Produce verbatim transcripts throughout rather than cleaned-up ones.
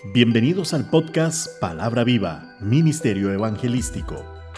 Bienvenidos al podcast Palabra Viva, Ministerio Evangelístico.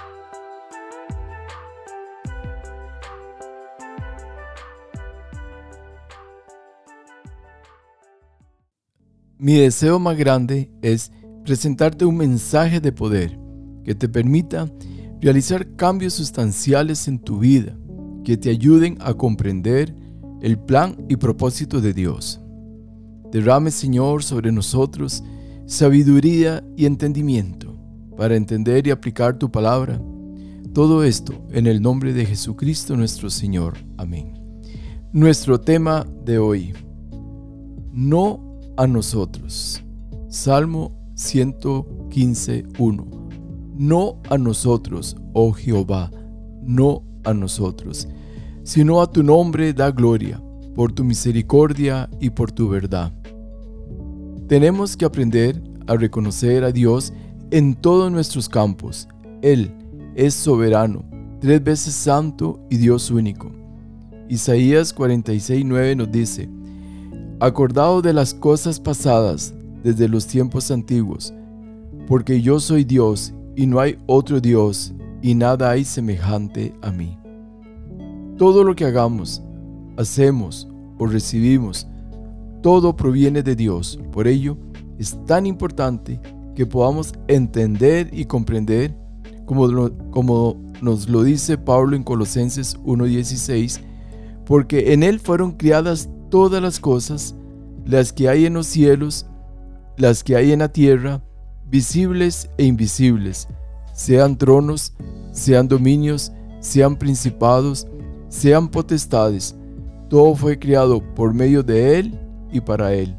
Mi deseo más grande es presentarte un mensaje de poder que te permita realizar cambios sustanciales en tu vida, que te ayuden a comprender el plan y propósito de Dios. Derrame, Señor, sobre nosotros sabiduría y entendimiento para entender y aplicar tu palabra. Todo esto en el nombre de Jesucristo nuestro Señor. Amén. Nuestro tema de hoy: no a nosotros. Salmo ciento quince, uno. No a nosotros, oh Jehová, no a nosotros, sino a tu nombre da gloria, por tu misericordia y por tu verdad. Tenemos que aprender a reconocer a Dios en todos nuestros campos. Él es soberano, tres veces santo y Dios único. Isaías cuarenta y seis, nueve nos dice: Acordaos de las cosas pasadas desde los tiempos antiguos, porque yo soy Dios y no hay otro Dios, y nada hay semejante a mí. Todo lo que hagamos, hacemos o recibimos, todo proviene de Dios. Por ello, es tan importante que podamos entender y comprender, como, lo, como nos lo dice Pablo en Colosenses uno dieciséis, porque en Él fueron criadas todas las cosas, las que hay en los cielos, las que hay en la tierra, visibles e invisibles, sean tronos, sean dominios, sean principados, sean potestades. Todo fue creado por medio de Él y para Él.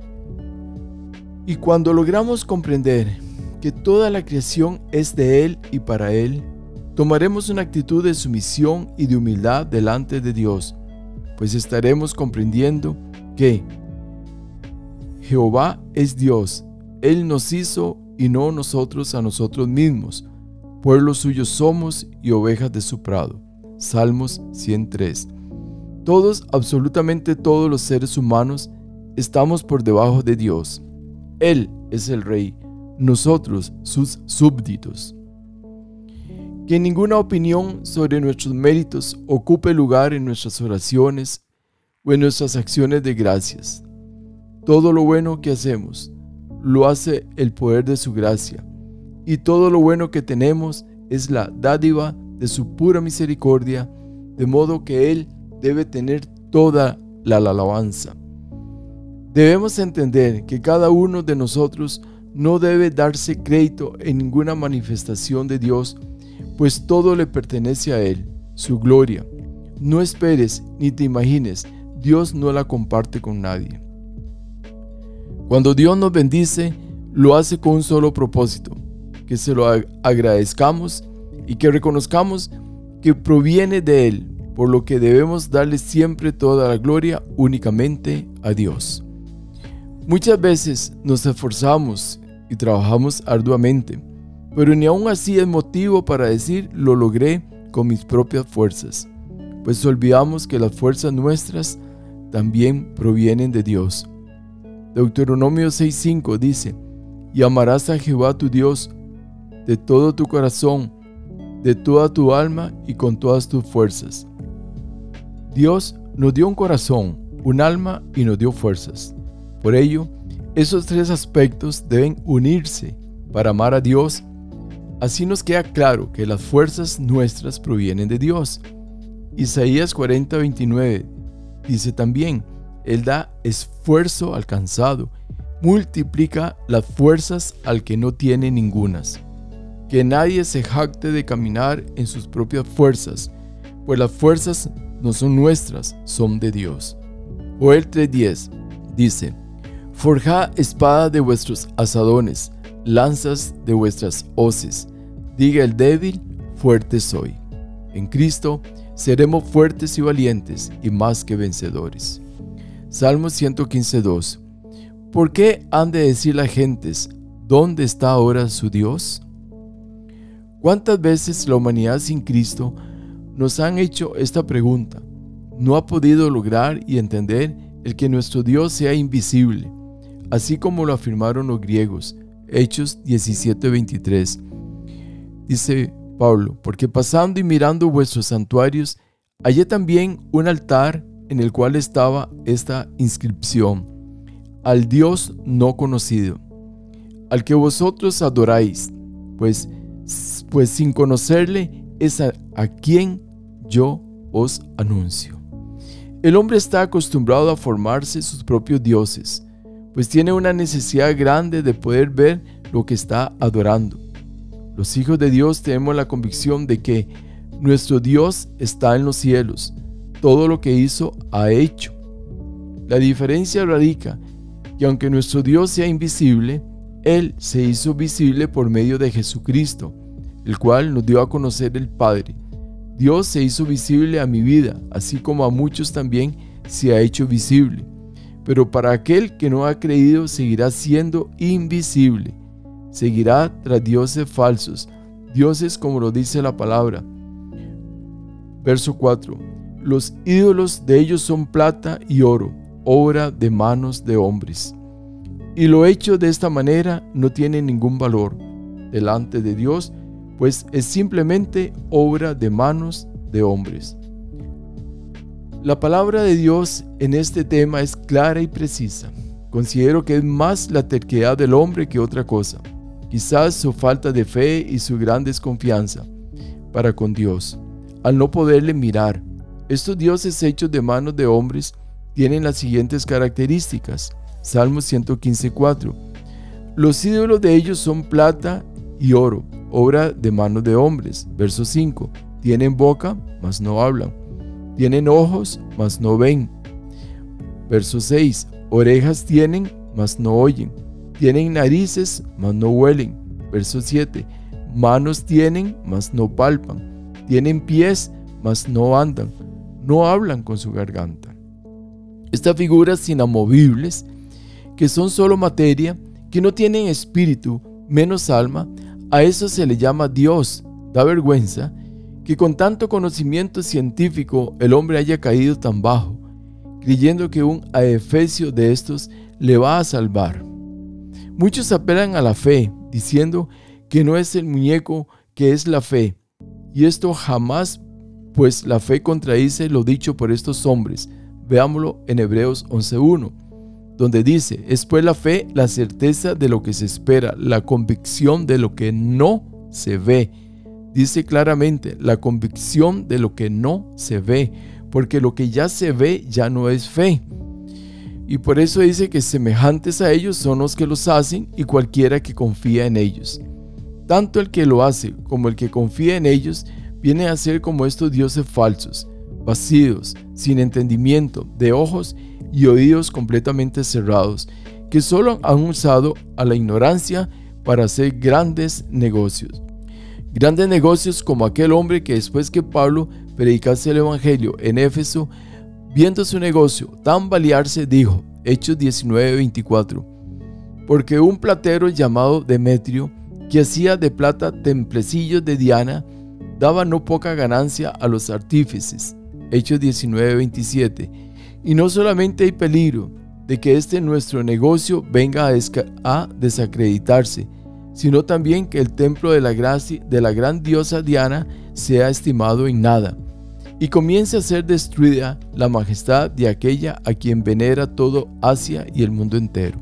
Y cuando logramos comprender que toda la creación es de Él y para Él, tomaremos una actitud de sumisión y de humildad delante de Dios, pues estaremos comprendiendo que Jehová es Dios. Él nos hizo y no nosotros a nosotros mismos. Pueblo suyo somos y ovejas de su prado. Salmos ciento tres. Todos, absolutamente todos los seres humanos, estamos por debajo de Dios. Él es el Rey, nosotros sus súbditos. Que ninguna opinión sobre nuestros méritos ocupe lugar en nuestras oraciones o en nuestras acciones de gracias. Todo lo bueno que hacemos lo hace el poder de su gracia, y todo lo bueno que tenemos es la dádiva de su pura misericordia, de modo que Él debe tener toda la alabanza. Debemos entender que cada uno de nosotros no debe darse crédito en ninguna manifestación de Dios, pues todo le pertenece a Él, su gloria. No esperes ni te imagines, Dios no la comparte con nadie. Cuando Dios nos bendice, lo hace con un solo propósito: que se lo agradezcamos y que reconozcamos que proviene de Él, por lo que debemos darle siempre toda la gloria únicamente a Dios. Muchas veces nos esforzamos y trabajamos arduamente, pero ni aún así es motivo para decir lo logré con mis propias fuerzas, pues olvidamos que las fuerzas nuestras también provienen de Dios. Deuteronomio seis cinco dice: Y amarás a Jehová tu Dios de todo tu corazón, de toda tu alma y con todas tus fuerzas. Dios nos dio un corazón, un alma y nos dio fuerzas. Por ello, esos tres aspectos deben unirse para amar a Dios. Así nos queda claro que las fuerzas nuestras provienen de Dios. Isaías cuarenta, veintinueve dice también: Él da esfuerzo al cansado, multiplica las fuerzas al que no tiene ningunas. Que nadie se jacte de caminar en sus propias fuerzas, pues las fuerzas no son nuestras, son de Dios. Joel tres diez dice: Forjad espadas de vuestros asadones, lanzas de vuestras hoces. Diga el débil, fuerte soy. En Cristo seremos fuertes y valientes y más que vencedores. Salmo ciento quince, dos. ¿Por qué han de decir las gentes: ¿dónde está ahora su Dios? ¿Cuántas veces la humanidad sin Cristo nos han hecho esta pregunta? No ha podido lograr y entender el que nuestro Dios sea invisible, así como lo afirmaron los griegos. Hechos diecisiete veintitrés. Dice Pablo, porque pasando y mirando vuestros santuarios, hallé también un altar en el cual estaba esta inscripción: al Dios no conocido, al que vosotros adoráis, pues, pues sin conocerle es a, a quien yo os anuncio. El hombre está acostumbrado a formarse sus propios dioses, pues tiene una necesidad grande de poder ver lo que está adorando. Los hijos de Dios tenemos la convicción de que nuestro Dios está en los cielos. Todo lo que hizo, ha hecho. La diferencia radica que aunque nuestro Dios sea invisible, Él se hizo visible por medio de Jesucristo, el cual nos dio a conocer el Padre. Dios se hizo visible a mi vida, así como a muchos también se ha hecho visible. Pero para aquel que no ha creído seguirá siendo invisible. Seguirá tras dioses falsos, dioses como lo dice la palabra. Verso cuatro. Los ídolos de ellos son plata y oro, obra de manos de hombres. Y lo hecho de esta manera no tiene ningún valor delante de Dios, pues es simplemente obra de manos de hombres. La palabra de Dios en este tema es clara y precisa. Considero que es más la terquedad del hombre que otra cosa, quizás su falta de fe y su gran desconfianza para con Dios, al no poderle mirar. Estos dioses hechos de manos de hombres tienen las siguientes características. Salmo ciento quince, cuatro. Los ídolos de ellos son plata y oro, obra de manos de hombres. Verso cinco. Tienen boca, mas no hablan. Tienen ojos, mas no ven. Verso seis. Orejas tienen, mas no oyen. Tienen narices, mas no huelen. Verso siete. Manos tienen, mas no palpan. Tienen pies, mas no andan. No hablan con su garganta. Estas figuras inamovibles, que son solo materia, que no tienen espíritu, menos alma, a eso se le llama Dios. Da vergüenza que con tanto conocimiento científico el hombre haya caído tan bajo, creyendo que un adefesio de estos le va a salvar. Muchos apelan a la fe, diciendo que no es el muñeco que es la fe, y esto jamás, pues la fe contradice lo dicho por estos hombres. Veámoslo en Hebreos once uno, donde dice: es pues la fe la certeza de lo que se espera, la convicción de lo que no se ve. Dice claramente, la convicción de lo que no se ve, porque lo que ya se ve ya no es fe. Y por eso dice que semejantes a ellos son los que los hacen y cualquiera que confía en ellos. Tanto el que lo hace como el que confía en ellos viene a ser como estos dioses falsos, vacíos, sin entendimiento, de ojos y oídos completamente cerrados, que solo han usado a la ignorancia para hacer grandes negocios. Grandes negocios como aquel hombre que después que Pablo predicase el evangelio en Éfeso, viendo su negocio tambalearse, dijo, Hechos diecinueve veinticuatro, porque un platero llamado Demetrio, que hacía de plata templecillos de Diana, daba no poca ganancia a los artífices. Hechos diecinueve veintisiete. Y no solamente hay peligro de que este nuestro negocio venga a, a desacreditarse, sino también que el templo de la, gracia, de la gran diosa Diana sea estimado en nada, y comience a ser destruida la majestad de aquella a quien venera todo Asia y el mundo entero.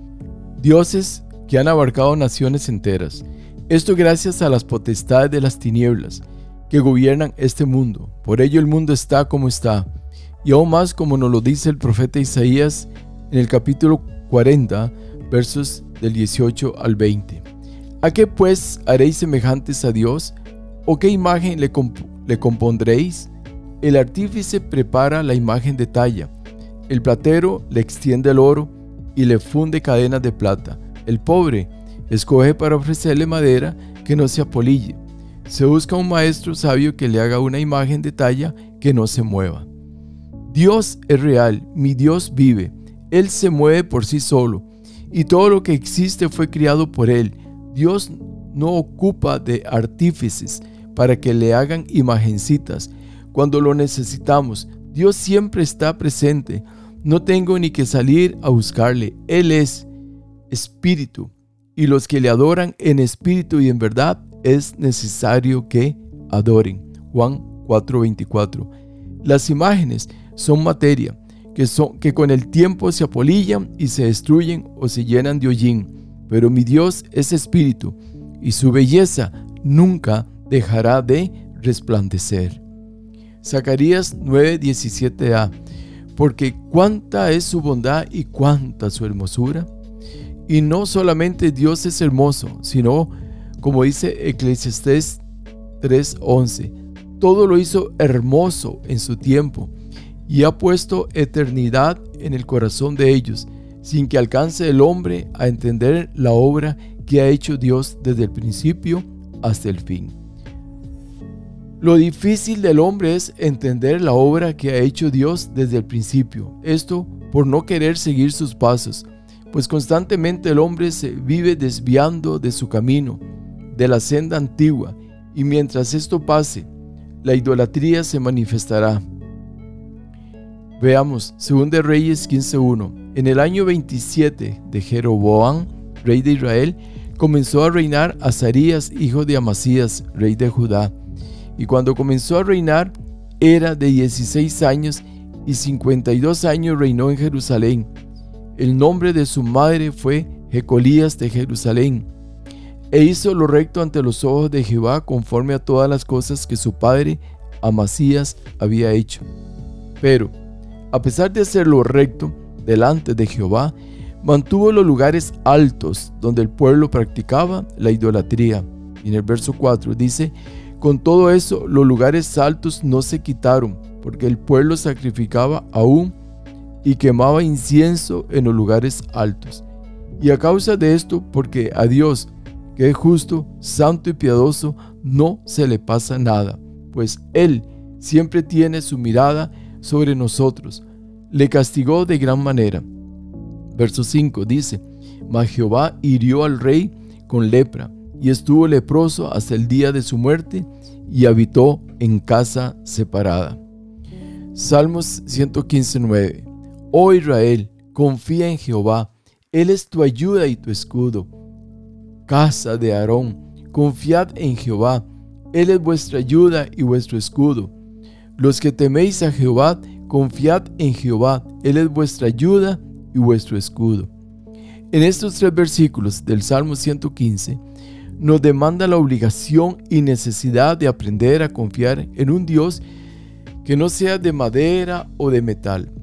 Dioses que han abarcado naciones enteras, esto gracias a las potestades de las tinieblas que gobiernan este mundo. Por ello el mundo está como está, y aún más como nos lo dice el profeta Isaías en el capítulo cuarenta, versos del dieciocho al veinte. ¿A qué pues haréis semejantes a Dios? ¿O qué imagen le, comp le compondréis? El artífice prepara la imagen de talla, el platero le extiende el oro y le funde cadenas de plata. El pobre escoge para ofrecerle madera que no se apolille. Se busca un maestro sabio que le haga una imagen de talla que no se mueva. Dios es real, mi Dios vive, Él se mueve por sí solo, y todo lo que existe fue criado por Él. Dios no ocupa de artífices para que le hagan imagencitas. Cuando lo necesitamos, Dios siempre está presente. No tengo ni que salir a buscarle. Él es. espíritu, y los que le adoran en espíritu y en verdad es necesario que adoren. Juan cuatro veinticuatro. Las imágenes son materia, que, son, que con el tiempo se apolillan y se destruyen o se llenan de hollín, pero mi Dios es espíritu, y su belleza nunca dejará de resplandecer. Zacarías nueve diecisiete a. Porque cuánta es su bondad y cuánta su hermosura. Y no solamente Dios es hermoso, sino, como dice Eclesiastés tres once, todo lo hizo hermoso en su tiempo, y ha puesto eternidad en el corazón de ellos, sin que alcance el hombre a entender la obra que ha hecho Dios desde el principio hasta el fin. Lo difícil del hombre es entender la obra que ha hecho Dios desde el principio. Esto por no querer seguir sus pasos, pues constantemente el hombre se vive desviando de su camino, de la senda antigua, y mientras esto pase, la idolatría se manifestará. Veamos, Segunda de Reyes quince uno. En el año veintisiete de Jeroboam, rey de Israel, comenzó a reinar Azarías, hijo de Amasías, rey de Judá. Y cuando comenzó a reinar, era de dieciséis años y cincuenta y dos años reinó en Jerusalén. El nombre de su madre fue Jecolías de Jerusalén. E hizo lo recto ante los ojos de Jehová conforme a todas las cosas que su padre Amasías había hecho. Pero, a pesar de hacer lo recto delante de Jehová, mantuvo los lugares altos donde el pueblo practicaba la idolatría. Y en el verso cuatro dice: con todo eso, los lugares altos no se quitaron, porque el pueblo sacrificaba aún y quemaba incienso en los lugares altos. Y a causa de esto, porque a Dios, que es justo, santo y piadoso, no se le pasa nada, pues Él siempre tiene su mirada sobre nosotros, le castigó de gran manera. Verso cinco dice: mas Jehová hirió al rey con lepra, y estuvo leproso hasta el día de su muerte, y habitó en casa separada. Salmos ciento quince nueve. Oh Israel, confía en Jehová, Él es tu ayuda y tu escudo. Casa de Aarón, confiad en Jehová, Él es vuestra ayuda y vuestro escudo. Los que teméis a Jehová, confiad en Jehová, Él es vuestra ayuda y vuestro escudo. En estos tres versículos del Salmo ciento quince, nos demanda la obligación y necesidad de aprender a confiar en un Dios que no sea de madera o de metal.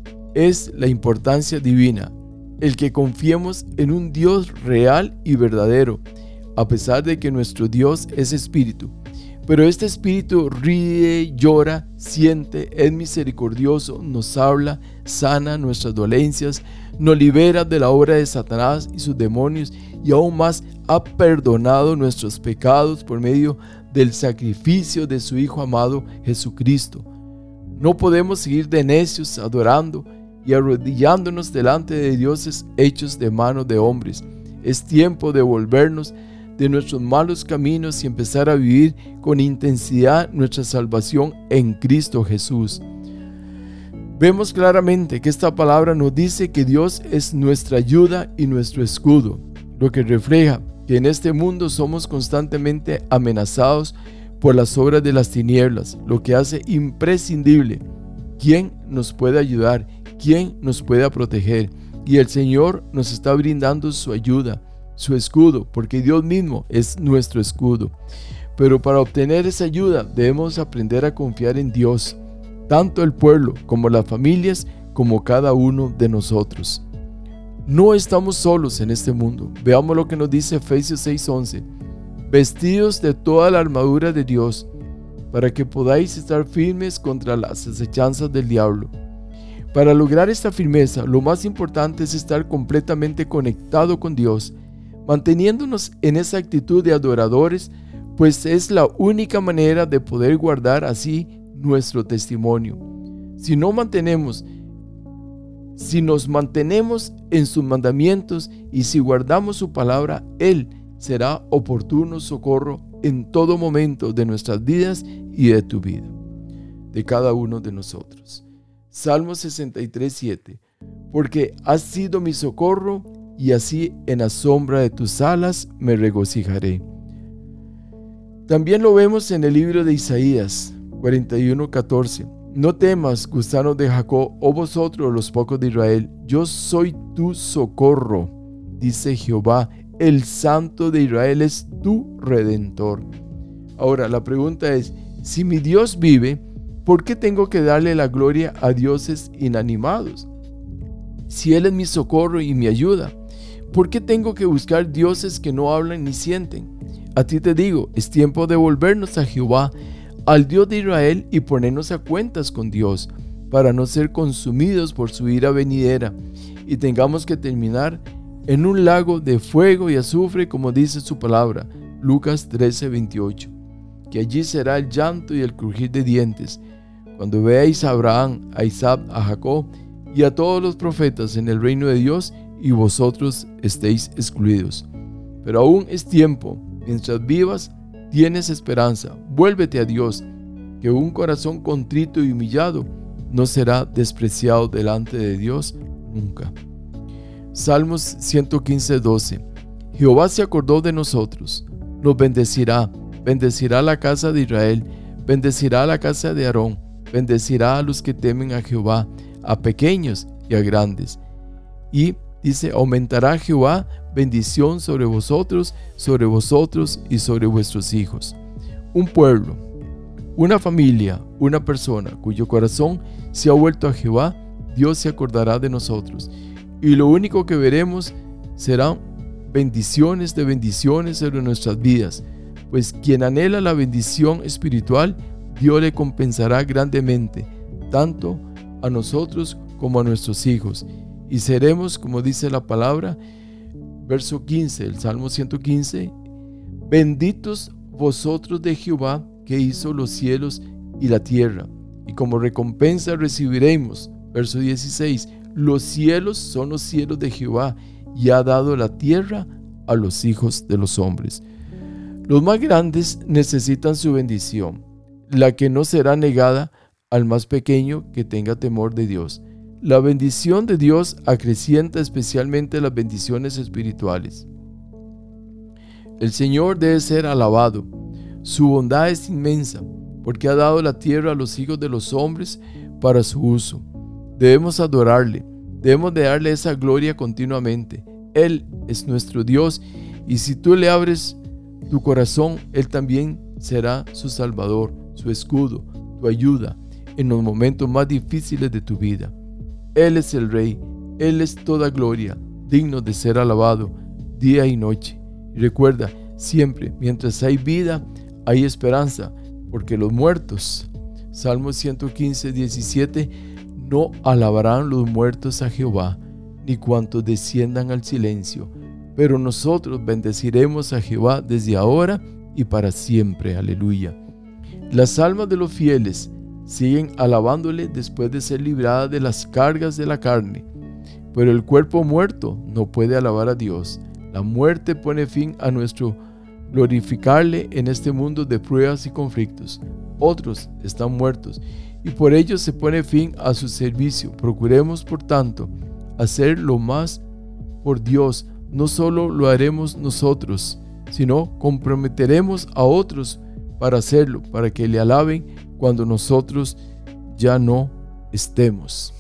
Es la importancia divina, el que confiemos en un Dios real y verdadero, a pesar de que nuestro Dios es espíritu. Pero este espíritu ríe, llora, siente, es misericordioso, nos habla, sana nuestras dolencias, nos libera de la obra de Satanás y sus demonios, y aún más ha perdonado nuestros pecados por medio del sacrificio de su Hijo amado Jesucristo. No podemos seguir de necios adorando y arrodillándonos delante de dioses hechos de manos de hombres. Es tiempo de volvernos de nuestros malos caminos y empezar a vivir con intensidad nuestra salvación en Cristo Jesús. Vemos claramente que esta palabra nos dice que Dios es nuestra ayuda y nuestro escudo, lo que refleja que en este mundo somos constantemente amenazados por las obras de las tinieblas, lo que hace imprescindible quién nos puede ayudar, quién nos puede proteger, y el Señor nos está brindando su ayuda, su escudo, porque Dios mismo es nuestro escudo. Pero para obtener esa ayuda debemos aprender a confiar en Dios, tanto el pueblo como las familias, como cada uno de nosotros. No estamos solos en este mundo. Veamos lo que nos dice Efesios seis once. Vestidos de toda la armadura de Dios, para que podáis estar firmes contra las acechanzas del diablo. Para lograr esta firmeza, lo más importante es estar completamente conectado con Dios, manteniéndonos en esa actitud de adoradores, pues es la única manera de poder guardar así nuestro testimonio. Si no mantenemos, si nos mantenemos en sus mandamientos y si guardamos su palabra, Él será oportuno socorro en todo momento de nuestras vidas y de tu vida, de cada uno de nosotros. Salmo sesenta y tres siete. Porque has sido mi socorro y así en la sombra de tus alas me regocijaré. También lo vemos en el libro de Isaías cuarenta y uno, catorce. No temas, gusanos de Jacob, oh vosotros los pocos de Israel, yo soy tu socorro, dice Jehová, el Santo de Israel es tu Redentor. Ahora, la pregunta es, si mi Dios vive, ¿por qué tengo que darle la gloria a dioses inanimados? Si Él es mi socorro y mi ayuda, ¿por qué tengo que buscar dioses que no hablan ni sienten? A ti te digo, es tiempo de volvernos a Jehová, al Dios de Israel, y ponernos a cuentas con Dios, para no ser consumidos por su ira venidera, y tengamos que terminar en un lago de fuego y azufre, como dice su palabra, Lucas trece, veintiocho, que allí será el llanto y el crujir de dientes, cuando veáis a Abraham, a Isaac, a Jacob, y a todos los profetas en el reino de Dios, y vosotros estéis excluidos. Pero aún es tiempo, mientras vivas, tienes esperanza. Vuélvete a Dios, que un corazón contrito y humillado no será despreciado delante de Dios nunca. Salmos ciento quince, doce. Jehová se acordó de nosotros, nos bendecirá, bendecirá la casa de Israel, bendecirá la casa de Aarón, bendecirá a los que temen a Jehová, a pequeños y a grandes. Y dice, aumentará Jehová bendición sobre vosotros, sobre vosotros y sobre vuestros hijos. Un pueblo, una familia, una persona cuyo corazón se ha vuelto a Jehová, Dios se acordará de nosotros. Y lo único que veremos serán bendiciones de bendiciones sobre nuestras vidas, pues quien anhela la bendición espiritual, Dios le compensará grandemente, tanto a nosotros como a nuestros hijos. Y seremos, como dice la palabra, verso quince, el Salmo ciento quince, benditos vosotros de Jehová, que hizo los cielos y la tierra, y como recompensa recibiremos, verso dieciséis, los cielos son los cielos de Jehová, y ha dado la tierra a los hijos de los hombres. Los más grandes necesitan su bendición, la que no será negada al más pequeño que tenga temor de Dios. La bendición de Dios acrecienta especialmente las bendiciones espirituales. El Señor debe ser alabado. Su bondad es inmensa, porque ha dado la tierra a los hijos de los hombres para su uso. Debemos adorarle, debemos de darle esa gloria continuamente. Él es nuestro Dios, y si tú le abres tu corazón, Él también será su Salvador, su escudo, tu ayuda en los momentos más difíciles de tu vida. Él es el Rey, Él es toda gloria, digno de ser alabado día y noche. Y recuerda, siempre, mientras hay vida, hay esperanza, porque los muertos, Salmo ciento quince, diecisiete, no alabarán los muertos a Jehová, ni cuantos desciendan al silencio, pero nosotros bendeciremos a Jehová desde ahora y para siempre. Aleluya. Las almas de los fieles siguen alabándole después de ser libradas de las cargas de la carne, pero el cuerpo muerto no puede alabar a Dios. La muerte pone fin a nuestro glorificarle en este mundo de pruebas y conflictos. Otros están muertos y por ello se pone fin a su servicio. Procuremos, por tanto, hacer lo más por Dios. No solo lo haremos nosotros, sino comprometeremos a otros para hacerlo, para que le alaben cuando nosotros ya no estemos.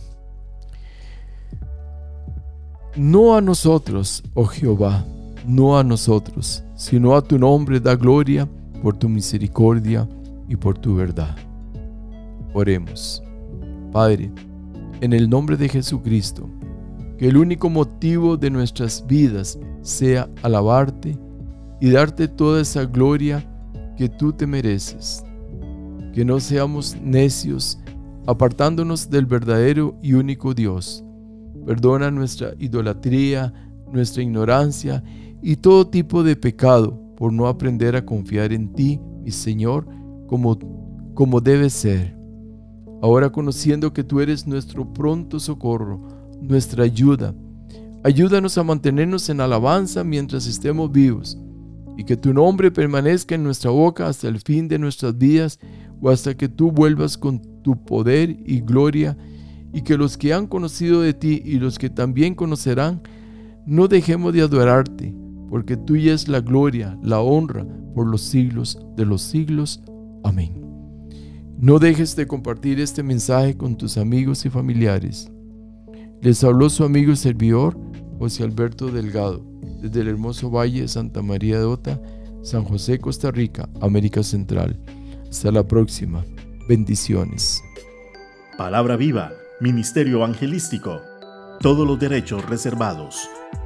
No a nosotros, oh Jehová, no a nosotros, sino a tu nombre da gloria por tu misericordia y por tu verdad. Oremos. Padre, en el nombre de Jesucristo, que el único motivo de nuestras vidas sea alabarte y darte toda esa gloria que tú te mereces. Que no seamos necios, apartándonos del verdadero y único Dios. Perdona nuestra idolatría, nuestra ignorancia y todo tipo de pecado por no aprender a confiar en ti, mi Señor, como, como debe ser. Ahora, conociendo que tú eres nuestro pronto socorro, nuestra ayuda, ayúdanos a mantenernos en alabanza mientras estemos vivos, y que tu nombre permanezca en nuestra boca hasta el fin de nuestras vidas, o hasta que tú vuelvas con tu poder y gloria, y que los que han conocido de ti y los que también conocerán no dejemos de adorarte, porque tuya es la gloria, la honra, por los siglos de los siglos. Amén. No dejes de compartir este mensaje con tus amigos y familiares. Les habló su amigo y servidor, José Alberto Delgado, desde el hermoso Valle de Santa María de Ota, San José, Costa Rica, América Central. Hasta la próxima. Bendiciones. Palabra Viva, Ministerio Evangelístico. Todos los derechos reservados.